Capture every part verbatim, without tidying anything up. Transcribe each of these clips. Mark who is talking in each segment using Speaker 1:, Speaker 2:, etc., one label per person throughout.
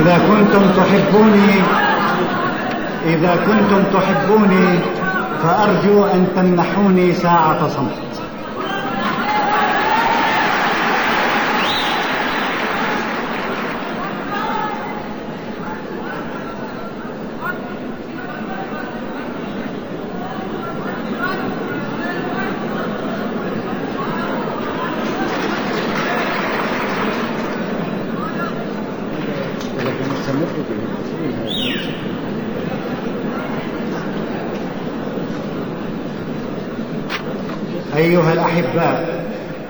Speaker 1: إذا كنتم تحبوني إذا كنتم تحبوني فأرجو أن تمنحوني ساعة صمت. أيها الأحباء،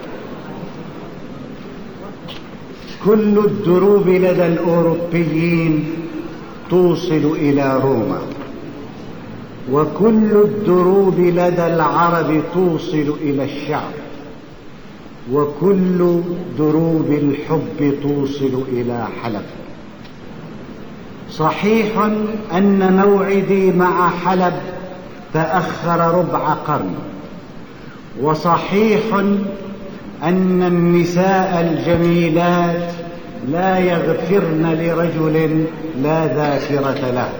Speaker 1: كل الدروب لدى الأوروبيين توصل إلى روما، وكل الدروب لدى العرب توصل إلى الشعب، وكل دروب الحب توصل إلى حلب. صحيح أن موعدي مع حلب تأخر ربع قرن، وصحيح أن النساء الجميلات لا يغفرن لرجل لا ذاكرة له.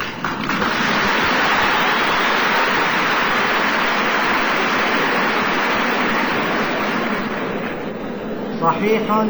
Speaker 1: صحيح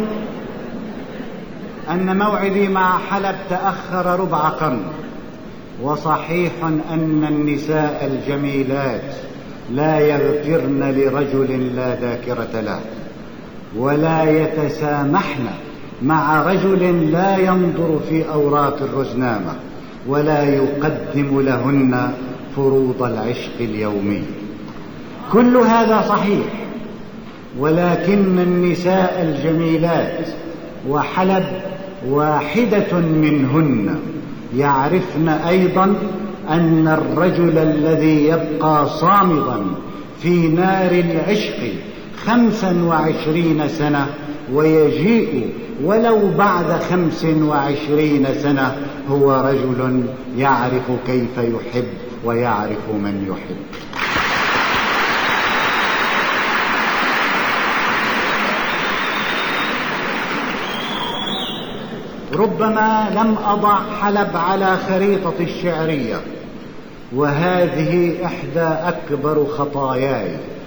Speaker 1: أن موعدي مع حلب تأخر ربع قرن، وصحيح أن النساء الجميلات لا يغفرن لرجل لا ذاكرة له، ولا يتسامحن مع رجل لا ينظر في أوراق الرزنامة ولا يقدم لهن فروض العشق اليومي. كل هذا صحيح، ولكن النساء الجميلات وحلب واحدة منهن يعرفن أيضا أن الرجل الذي يبقى صامدا في نار العشق خمسا وعشرين سنة ويجيء ولو بعد خمس وعشرين سنة هو رجل يعرف كيف يحب ويعرف من يحب. ربما لم أضع حلب على خريطة الشعرية، وهذه إحدى أكبر خطاياي،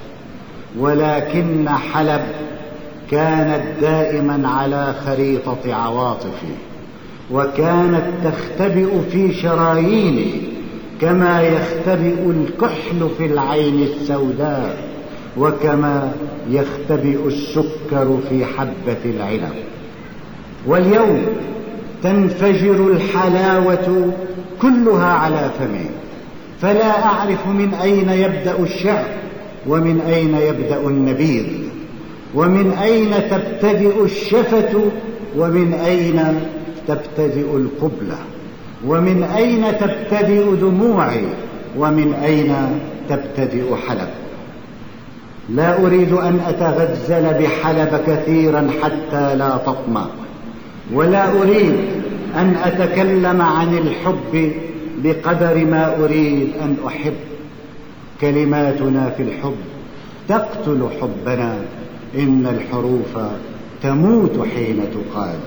Speaker 1: ولكن حلب كانت دائما على خريطة عواطفي، وكانت تختبئ في شراييني كما يختبئ الكحل في العين السوداء، وكما يختبئ السكر في حبة العنب. واليوم تنفجر الحلاوة كلها على فمي، فلا أعرف من أين يبدأ الشعر، ومن أين يبدأ النبيذ، ومن أين تبتدئ الشفة، ومن أين تبتدئ القبلة، ومن أين تبتدئ دموعي، ومن أين تبتدئ حلب. لا أريد أن أتغزل بحلب كثيرا حتى لا تطمع، ولا أريد أن أتكلم عن الحب بقدر ما أريد أن أحب. كلماتنا في الحب تقتل حبنا، إن الحروف تموت حين تقال.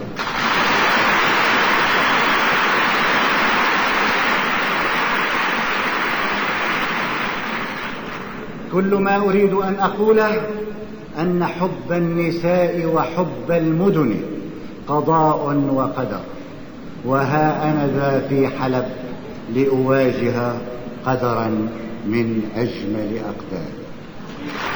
Speaker 1: كل ما أريد أن أقوله أن حب النساء وحب المدن قضاء وقدر، وها أنا ذا في حلب لأواجه قدرا من أجمل أقدار.